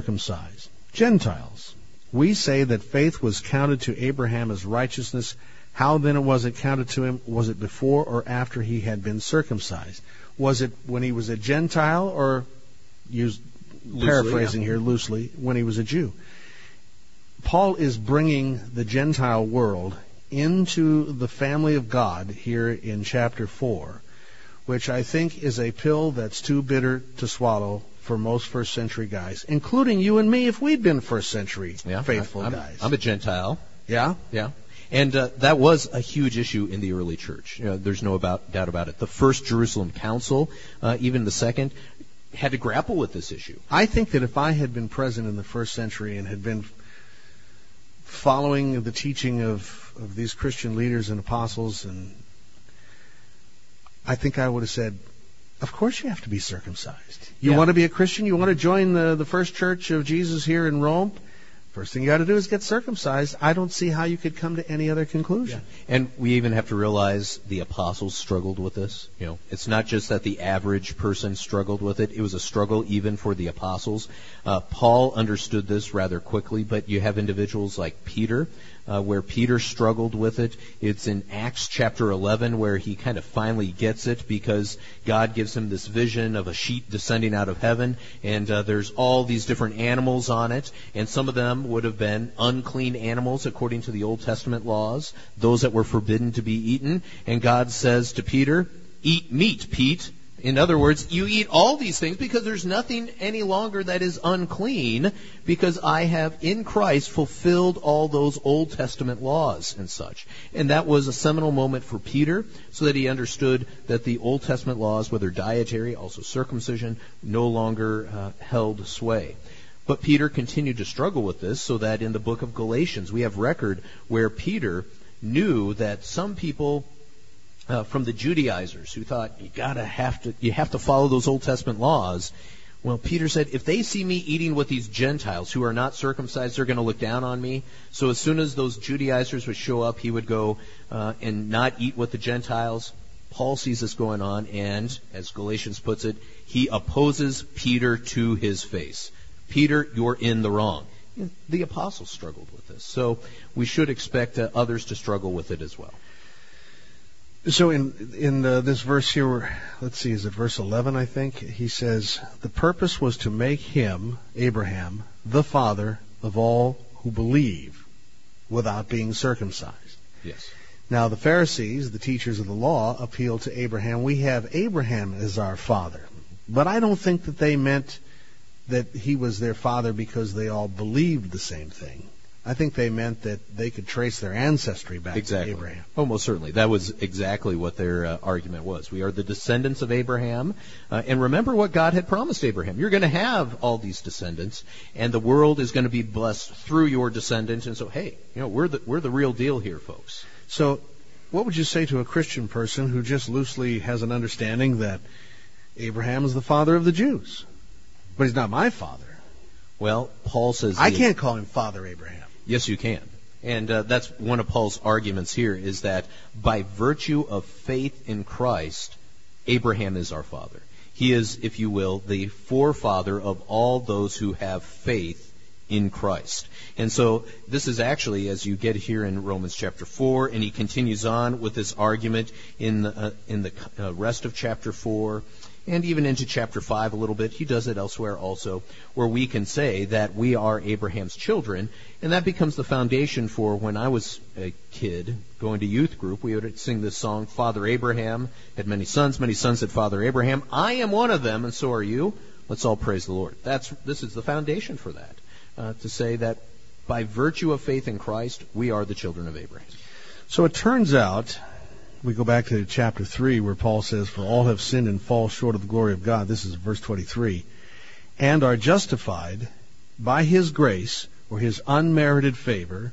uncircumcised Gentiles? We say that faith was counted to Abraham as righteousness. How then was it counted to him? Was it before or after he had been circumcised? Was it when he was a Gentile, or, used, loosely, paraphrasing yeah. here loosely, when he was a Jew? Paul is bringing the Gentile world into the family of God here in chapter four, which I think is a pill that's too bitter to swallow for most first century guys, including you and me if we'd been first century yeah, faithful I'm, guys. I'm a Gentile. Yeah? Yeah. And uh, that was a huge issue in the early church. You know, there's no about, doubt about it. The first Jerusalem Council, uh, even the second, had to grapple with this issue. I think that if I had been present in the first century and had been following the teaching of, of these Christian leaders and apostles, and I think I would have said, of course you have to be circumcised. You yeah. want to be a Christian? You want to join the, the first church of Jesus here in Rome? First thing you got to do is get circumcised. I don't see how you could come to any other conclusion. Yeah. And we even have to realize the apostles struggled with this. You know, it's not just that the average person struggled with it. It was a struggle even for the apostles. Uh, Paul understood this rather quickly, but you have individuals like Peter, uh, where Peter struggled with it. It's in Acts chapter eleven where he kind of finally gets it, because God gives him this vision of a sheet descending out of heaven, and uh, there's all these different animals on it, and some of them would have been unclean animals according to the Old Testament laws, those that were forbidden to be eaten. And God says to Peter, eat meat, Pete. In other words, you eat all these things because there's nothing any longer that is unclean, because I have in Christ fulfilled all those Old Testament laws and such. And that was a seminal moment for Peter, so that he understood that the Old Testament laws, whether dietary, also circumcision, no longer uh, held sway. But Peter continued to struggle with this, so that in the book of Galatians we have record where Peter knew that some people uh, from the Judaizers who thought you gotta have to you have to follow those Old Testament laws. Well, Peter said, if they see me eating with these Gentiles who are not circumcised, they're going to look down on me. So as soon as those Judaizers would show up, he would go uh, and not eat with the Gentiles. Paul sees this going on, and as Galatians puts it, he opposes Peter to his face. Peter, you're in the wrong. The apostles struggled with this, so we should expect uh, others to struggle with it as well. So in in uh, this verse here, let's see, is it verse eleven, I think? He says, the purpose was to make him, Abraham, the father of all who believe without being circumcised. Yes. Now the Pharisees, the teachers of the law, appealed to Abraham. We have Abraham as our father. But I don't think that they meant that he was their father because they all believed the same thing. I think they meant that they could trace their ancestry back exactly. to Abraham. Oh, most certainly. That was exactly what their uh, argument was. We are the descendants of Abraham. Uh, and remember what God had promised Abraham. You're going to have all these descendants, and the world is going to be blessed through your descendants. And so, hey, you know, we're the, we're the real deal here, folks. So what would you say to a Christian person who just loosely has an understanding that Abraham is the father of the Jews, but he's not my father? Well, Paul says... I can't call him Father Abraham. Yes, you can. And uh, that's one of Paul's arguments here, is that by virtue of faith in Christ, Abraham is our father. He is, if you will, the forefather of all those who have faith in Christ. And so this is actually, as you get here in Romans chapter four, and he continues on with this argument in the, uh, in the uh, rest of chapter four, and even into chapter five a little bit. He does it elsewhere also, where we can say that we are Abraham's children, and that becomes the foundation for when I was a kid going to youth group. We would sing this song, Father Abraham had many sons, many sons had Father Abraham. I am one of them, and so are you. Let's all praise the Lord. That's This is the foundation for that, uh, to say that by virtue of faith in Christ, we are the children of Abraham. So it turns out, we go back to chapter three where Paul says, for all have sinned and fall short of the glory of God. This is verse twenty-three. And are justified by his grace or his unmerited favor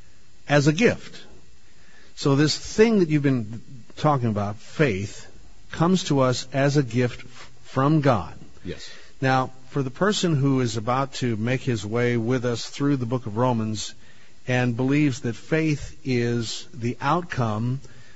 as a gift. So this thing that you've been talking about, faith, comes to us as a gift from God. Yes. Now, for the person who is about to make his way with us through the book of Romans and believes that faith is the outcome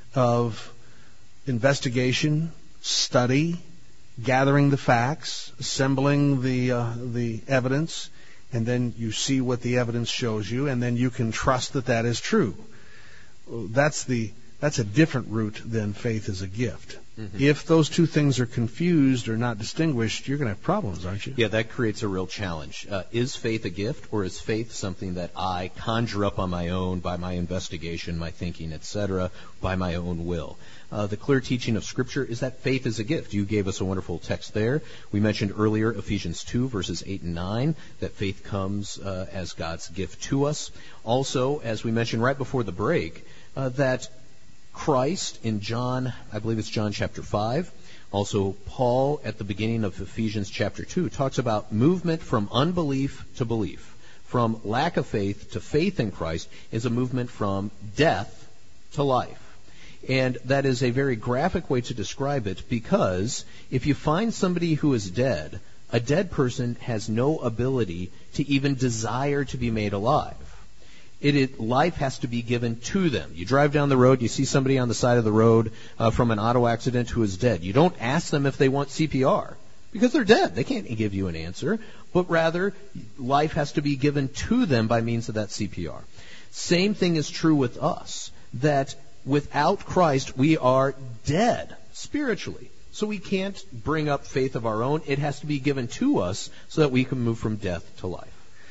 of investigation, study, gathering the facts, assembling the uh, the evidence, and then you see what the evidence shows you, and then you can trust that that is true. that's the that's a different route than faith is a gift. Mm-hmm. If those two things are confused or not distinguished, you're going to have problems, aren't you? Yeah, that creates a real challenge. Uh, is faith a gift, or is faith something that I conjure up on my own by my investigation, my thinking, et cetera, by my own will? Uh, the clear teaching of Scripture is that faith is a gift. You gave us a wonderful text there. We mentioned earlier Ephesians two, verses eight and nine, that faith comes uh, as God's gift to us. Also, as we mentioned right before the break, uh, that Christ in John, I believe it's John chapter five, also Paul at the beginning of Ephesians chapter two, talks about movement from unbelief to belief. From lack of faith to faith in Christ is a movement from death to life. And that is a very graphic way to describe it, because if you find somebody who is dead, a dead person has no ability to even desire to be made alive. It, it, life has to be given to them. You drive down the road, you see somebody on the side of the road uh, from an auto accident who is dead. You don't ask them if they want C P R, because they're dead. They can't give you an answer. But rather, life has to be given to them by means of that C P R. Same thing is true with us, that without Christ, we are dead spiritually. So we can't bring up faith of our own. It has to be given to us so that we can move from death to life.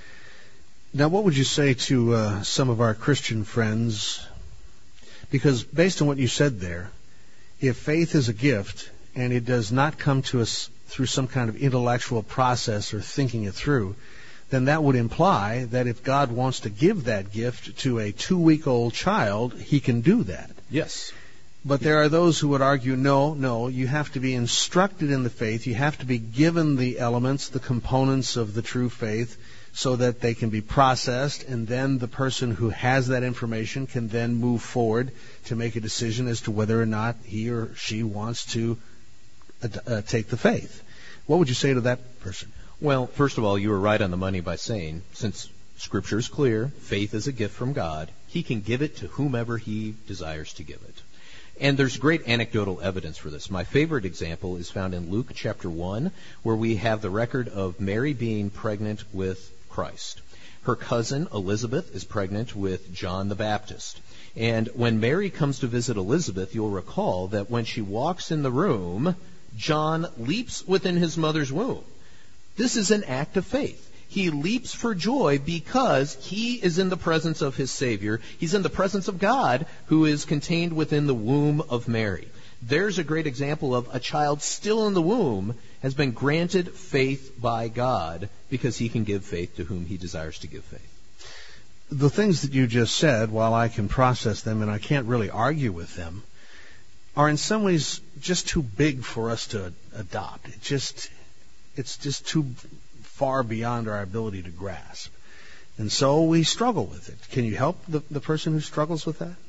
Now, what would you say to uh, some of our Christian friends? Because based on what you said there, if faith is a gift and it does not come to us through some kind of intellectual process or thinking it through, then that would imply that if God wants to give that gift to a two-week-old child, he can do that. Yes. But there are those who would argue, no, no, you have to be instructed in the faith. You have to be given the elements, the components of the true faith, so that they can be processed, and then the person who has that information can then move forward to make a decision as to whether or not he or she wants to uh, uh, take the faith. What would you say to that person? Well, first of all, you were right on the money by saying, since Scripture is clear, faith is a gift from God, he can give it to whomever he desires to give it. And there's great anecdotal evidence for this. My favorite example is found in Luke chapter one, where we have the record of Mary being pregnant with Christ. Her cousin Elizabeth is pregnant with John the Baptist. And when Mary comes to visit Elizabeth, you'll recall that when she walks in the room, John leaps within his mother's womb. This is an act of faith. He leaps for joy because he is in the presence of his Savior. He's in the presence of God, who is contained within the womb of Mary. There's a great example of a child still in the womb has been granted faith by God because he can give faith to whom he desires to give faith. The things that you just said, while I can process them and I can't really argue with them, are in some ways just too big for us to adopt. It just, it's just too far beyond our ability to grasp. And so we struggle with it. Can you help the, the person who struggles with that?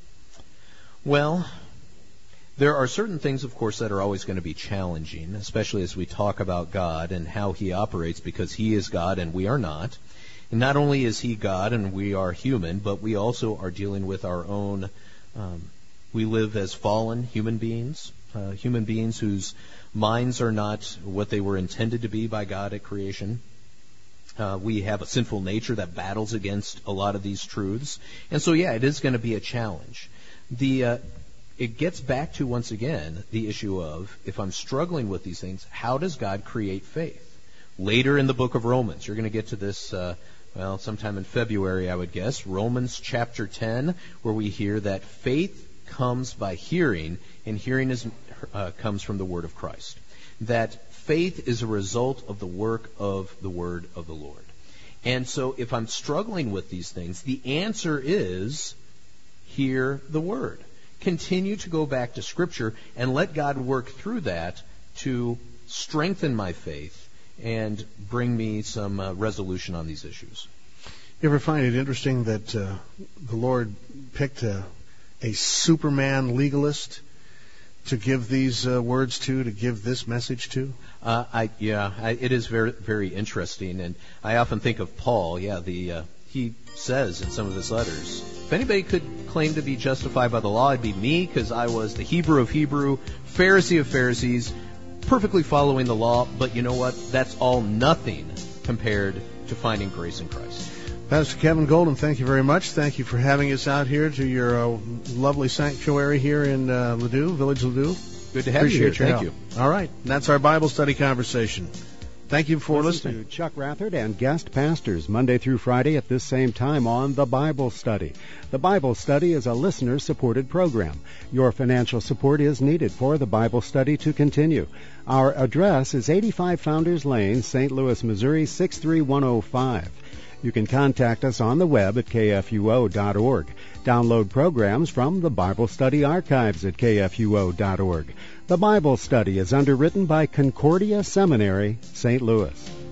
Well, there are certain things, of course, that are always going to be challenging, especially as we talk about God and how he operates, because he is God and we are not. And not only is he God and we are human, but we also are dealing with our own, um, we live as fallen human beings, uh, human beings whose minds are not what they were intended to be by God at creation. Uh, we have a sinful nature that battles against a lot of these truths. And so, yeah, it is going to be a challenge. The uh, It gets back to, once again, the issue of, if I'm struggling with these things, how does God create faith? Later in the book of Romans, you're going to get to this, uh, well, sometime in February, I would guess, Romans chapter ten, where we hear that faith comes by hearing, and hearing is, uh, comes from the word of Christ. That faith is a result of the work of the word of the Lord. And so if I'm struggling with these things, the answer is, hear the word. Continue to go back to Scripture and let God work through that to strengthen my faith and bring me some uh, resolution on these issues. You ever find it interesting that uh, the Lord picked a, a Superman legalist to give these uh, words to, to give this message to? Uh, I, yeah, I, it is very, very interesting, and I often think of Paul. Yeah, the uh, he says in some of his letters, if anybody could claim to be justified by the law, it'd be me, because I was the Hebrew of Hebrew, Pharisee of Pharisees, perfectly following the law. But you know what? That's all nothing compared to finding grace in Christ. Pastor Kevin Golden, thank you very much. Thank you for having us out here to your uh, lovely sanctuary here in uh, Ladue, Village Ladue. Good to have Appreciate you here. Your Thank help. you. All right. And that's our Bible study conversation. Thank you for Listen listening. to Chuck Rathert and guest pastors Monday through Friday at this same time on The Bible Study. The Bible Study is a listener-supported program. Your financial support is needed for the Bible Study to continue. Our address is eighty-five Founders Lane, Saint Louis, Missouri, six three one oh five. You can contact us on the web at k f u o dot org. Download programs from the Bible Study archives at k f u o dot org. The Bible Study is underwritten by Concordia Seminary, Saint Louis.